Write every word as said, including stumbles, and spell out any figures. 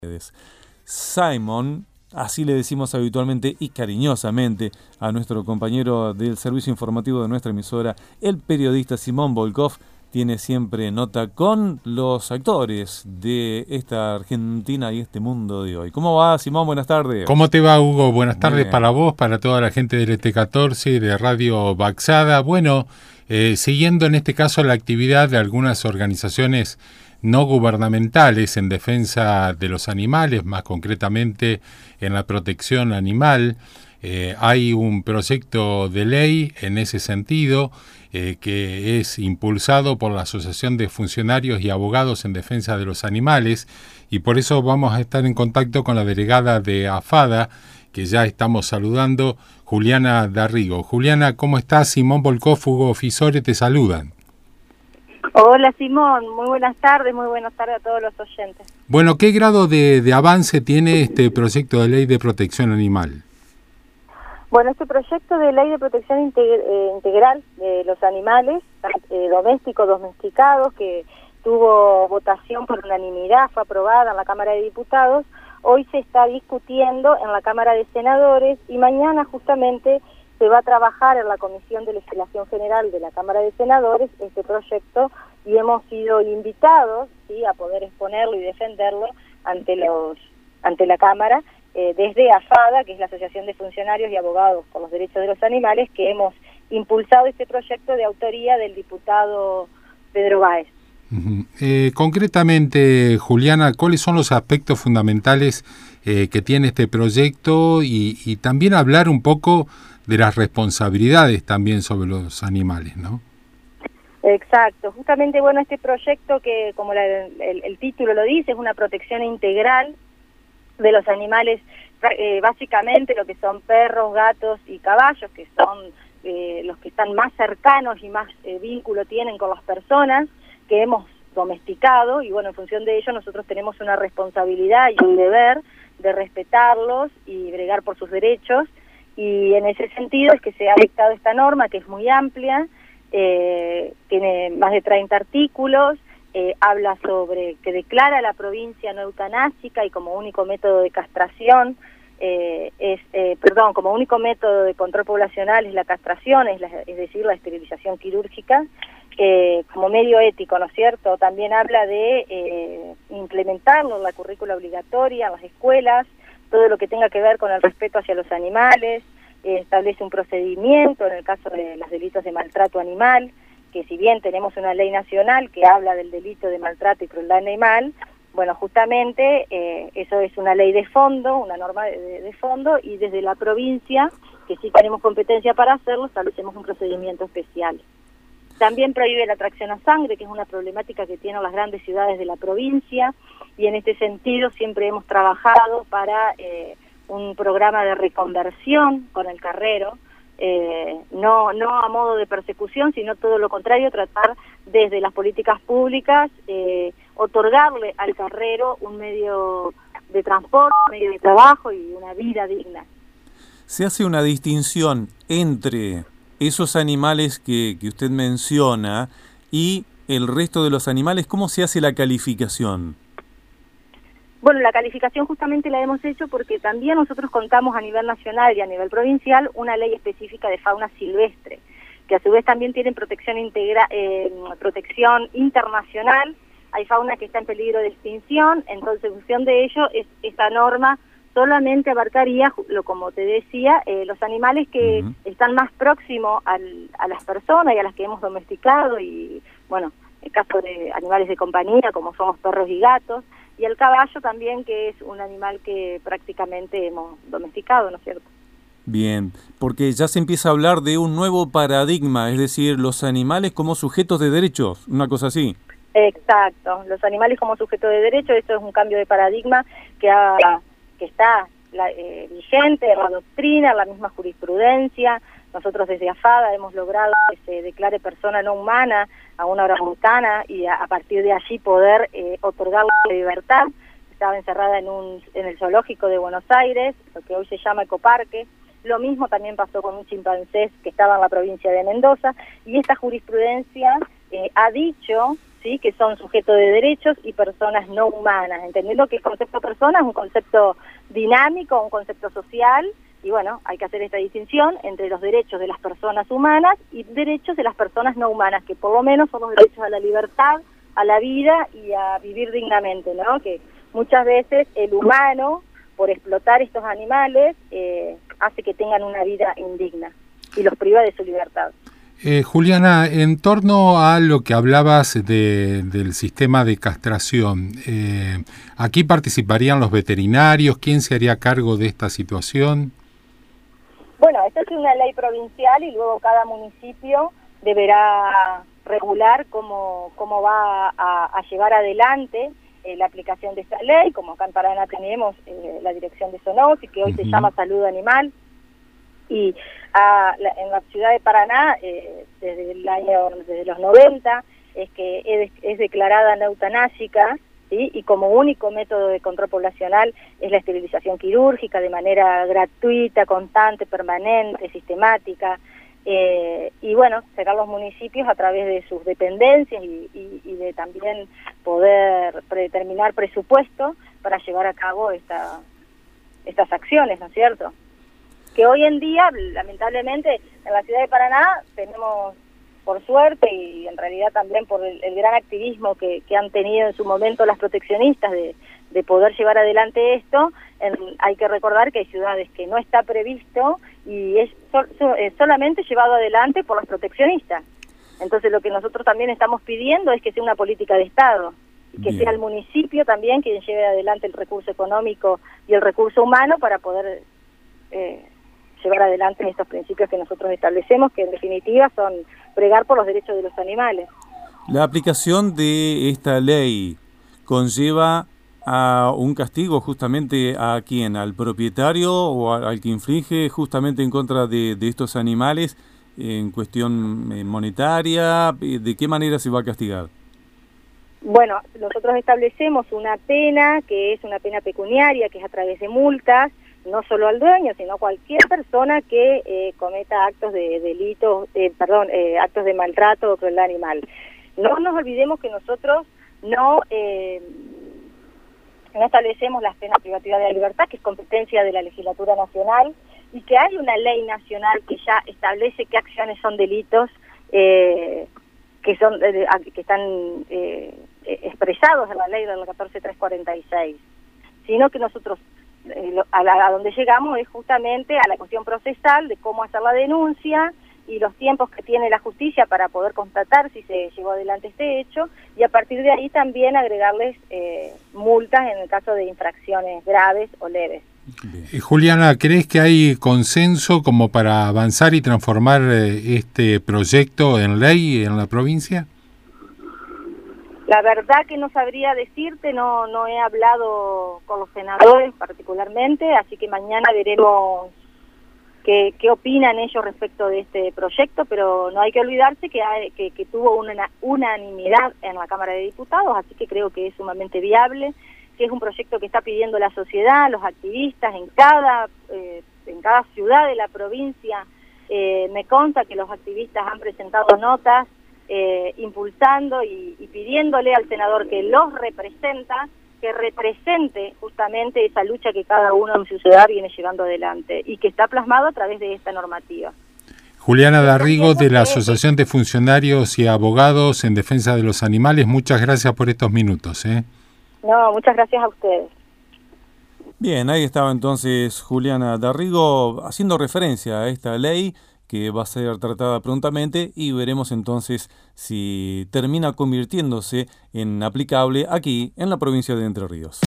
Simon, así le decimos habitualmente y cariñosamente a nuestro compañero del servicio informativo de nuestra emisora, el periodista Simón Volkov, tiene siempre nota con los actores de esta Argentina y este mundo de hoy. ¿Cómo va, Simón? Buenas tardes. ¿Cómo te va, Hugo? Buenas tardes para vos, para toda la gente del E T catorce y de Radio Baxada. Bueno, eh, siguiendo en este caso la actividad de algunas organizaciones no gubernamentales en defensa de los animales, más concretamente en la protección animal. Eh, hay un proyecto de ley en ese sentido eh, que es impulsado por la Asociación de Funcionarios y Abogados en Defensa de los Animales, y por eso vamos a estar en contacto con la delegada de AFADA, que ya estamos saludando, Juliana Darrigo. Juliana, ¿cómo estás? Simón Volkov, Hugo Fisore te saludan. Hola Simón, muy buenas tardes, muy buenas tardes a todos los oyentes. Bueno, ¿qué grado de, de avance tiene este proyecto de ley de protección animal? Bueno, este proyecto de ley de protección integr eh, integral de los animales eh, domésticos, domesticados, que tuvo votación por unanimidad, fue aprobada en la Cámara de Diputados, hoy se está discutiendo en la Cámara de Senadores y mañana justamente se va a trabajar en la Comisión de Legislación General de la Cámara de Senadores este proyecto y hemos sido invitados, ¿sí?, a poder exponerlo y defenderlo ante los ante la Cámara eh, desde AFADA, que es la Asociación de Funcionarios y Abogados por los Derechos de los Animales, que hemos impulsado este proyecto de autoría del diputado Pedro Báez. Uh-huh. Eh, concretamente, Juliana, ¿cuáles son los aspectos fundamentales eh, que tiene este proyecto y, y también hablar un poco de las responsabilidades también sobre los animales, ¿no? Exacto, justamente, bueno, este proyecto que, como la, el, el título lo dice, es una protección integral de los animales, eh, básicamente lo que son perros, gatos y caballos, que son eh, los que están más cercanos y más eh, vínculo tienen con las personas, que hemos domesticado, y bueno, en función de ello nosotros tenemos una responsabilidad y un deber de respetarlos y bregar por sus derechos. Y en ese sentido es que se ha dictado esta norma, que es muy amplia, eh, tiene más de treinta artículos, eh, habla sobre que declara a la provincia no eutanásica y como único método de castración, eh, es eh, perdón, como único método de control poblacional es la castración, es, la, es decir, la esterilización quirúrgica, eh, como medio ético, ¿no es cierto? También habla de eh, implementarlo en la currícula obligatoria, en las escuelas, todo lo que tenga que ver con el respeto hacia los animales, eh, establece un procedimiento en el caso de los delitos de maltrato animal, que si bien tenemos una ley nacional que habla del delito de maltrato y crueldad animal, bueno, justamente eh, eso es una ley de fondo, una norma de, de, de fondo, y desde la provincia, que sí tenemos competencia para hacerlo, establecemos un procedimiento especial. También prohíbe la tracción a sangre, que es una problemática que tienen las grandes ciudades de la provincia, y en este sentido siempre hemos trabajado para eh, un programa de reconversión con el carrero, eh, no, no a modo de persecución, sino todo lo contrario, tratar desde las políticas públicas, eh, otorgarle al carrero un medio de transporte, un medio de trabajo y una vida digna. Se hace una distinción entre esos animales que, que usted menciona y el resto de los animales. ¿Cómo se hace la calificación? Bueno, la calificación justamente la hemos hecho porque también nosotros contamos a nivel nacional y a nivel provincial una ley específica de fauna silvestre, que a su vez también tienen protección integra eh, protección internacional. Hay fauna que está en peligro de extinción, entonces en función de ello es, esta norma solamente abarcaría, lo como te decía, eh, los animales que uh-huh. están más próximos al, a las personas y a las que hemos domesticado, y bueno, el caso de animales de compañía como somos perros y gatos, y el caballo también, que es un animal que prácticamente hemos domesticado, ¿no es cierto? Bien, porque ya se empieza a hablar de un nuevo paradigma, es decir, los animales como sujetos de derechos, una cosa así. Exacto, los animales como sujetos de derechos, esto es un cambio de paradigma que, ha, que está la, eh, vigente en la doctrina, en la misma jurisprudencia. Nosotros desde AFADA hemos logrado que se declare persona no humana a una orangutana y a, a partir de allí poder eh, otorgarle libertad. Estaba encerrada en, un, en el zoológico de Buenos Aires, lo que hoy se llama Ecoparque. Lo mismo también pasó con un chimpancé que estaba en la provincia de Mendoza, y esta jurisprudencia eh, ha dicho ¿sí? Que son sujetos de derechos y personas no humanas, entendiendo que el concepto persona es un concepto dinámico, un concepto social, y bueno, hay que hacer esta distinción entre los derechos de las personas humanas y derechos de las personas no humanas, que por lo menos son los derechos a la libertad, a la vida y a vivir dignamente, ¿no? Que muchas veces el humano, por explotar estos animales, eh, hace que tengan una vida indigna y los priva de su libertad. Eh, Juliana, en torno a lo que hablabas de, del sistema de castración, eh, ¿aquí participarían los veterinarios? ¿Quién se haría cargo de esta situación? Bueno, esta es una ley provincial y luego cada municipio deberá regular cómo, cómo va a, a llevar adelante eh, la aplicación de esta ley. Como acá en Paraná tenemos eh, la dirección de zoonosis, que hoy uh-huh. se llama Salud Animal, y a, la, en la ciudad de Paraná, eh, desde el año, desde los noventa, es que es, es declarada no eutanásica, ¿sí? Y como único método de control poblacional es la esterilización quirúrgica de manera gratuita, constante, permanente, sistemática, eh, y bueno, serán los municipios a través de sus dependencias y, y, y de también poder predeterminar presupuesto para llevar a cabo esta, estas acciones, ¿no es cierto? Que hoy en día, lamentablemente, en la ciudad de Paraná tenemos, por suerte y en realidad también por el, el gran activismo que, que han tenido en su momento las proteccionistas de, de poder llevar adelante esto, en, hay que recordar que hay ciudades que no está previsto y es, sol, es solamente llevado adelante por los proteccionistas. Entonces lo que nosotros también estamos pidiendo es que sea una política de Estado, y que Bien. sea el municipio también quien lleve adelante el recurso económico y el recurso humano para poder eh, llevar adelante estos principios que nosotros establecemos, que en definitiva son pregar por los derechos de los animales. La aplicación de esta ley conlleva a un castigo justamente a quién, al propietario o al que infringe justamente en contra de, de estos animales en cuestión monetaria. ¿De qué manera se va a castigar? Bueno, nosotros establecemos una pena que es una pena pecuniaria, que es a través de multas, no solo al dueño, sino a cualquier persona que eh, cometa actos de delitos, eh, perdón, eh, actos de maltrato o crueldad animal. No nos olvidemos que nosotros no, eh, no establecemos las penas privativas de la libertad, que es competencia de la legislatura nacional, y que hay una ley nacional que ya establece qué acciones son delitos, eh, que son eh, que están eh, expresados en la ley del catorce mil trescientos cuarenta y seis, sino que nosotros A, la, a donde llegamos es justamente a la cuestión procesal de cómo hacer la denuncia y los tiempos que tiene la justicia para poder constatar si se llevó adelante este hecho, y a partir de ahí también agregarles eh, multas en el caso de infracciones graves o leves. Eh, Juliana, ¿crees que hay consenso como para avanzar y transformar eh, este proyecto en ley en la provincia? La verdad que no sabría decirte, no no he hablado con los senadores particularmente, así que mañana veremos qué, qué opinan ellos respecto de este proyecto, pero no hay que olvidarse que, hay, que, que tuvo una unanimidad en la Cámara de Diputados, así que creo que es sumamente viable, que es un proyecto que está pidiendo la sociedad, los activistas en cada, eh, en cada ciudad de la provincia. Eh, me consta que los activistas han presentado notas Eh, impulsando y, y pidiéndole al senador que los representa, que represente justamente esa lucha que cada uno en su ciudad viene llevando adelante y que está plasmado a través de esta normativa. Juliana Darrigo, de la Asociación de Funcionarios y Abogados en Defensa de los Animales, muchas gracias por estos minutos. ¿eh? No, muchas gracias a ustedes. Bien, ahí estaba entonces Juliana Darrigo haciendo referencia a esta ley que va a ser tratada prontamente y veremos entonces si termina convirtiéndose en aplicable aquí en la provincia de Entre Ríos.